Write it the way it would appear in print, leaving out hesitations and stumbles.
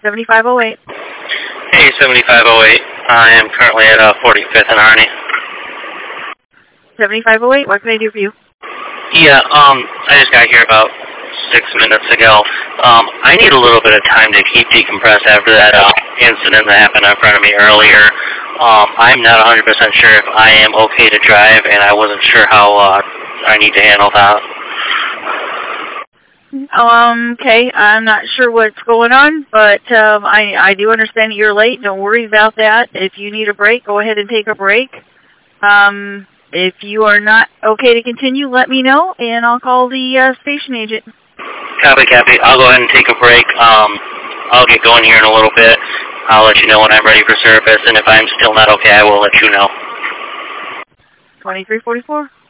7508. Hey, 7508. I am currently at 45th and Arnie. 7508, what can I do for you? Yeah, I just got here about 6 minutes ago. I need a little bit of time to keep decompressed after that incident that happened in front of me earlier. I'm not 100% sure if I am okay to drive, and I wasn't sure how I need to handle that. Okay, I'm not sure what's going on, but I do understand that you're late. Don't worry about that. If you need a break, go ahead and take a break. If you are not okay to continue, let me know, and I'll call the station agent. Copy. I'll go ahead and take a break. I'll get going here in a little bit. I'll let you know when I'm ready for service, and if I'm still not okay, I will let you know. 2344.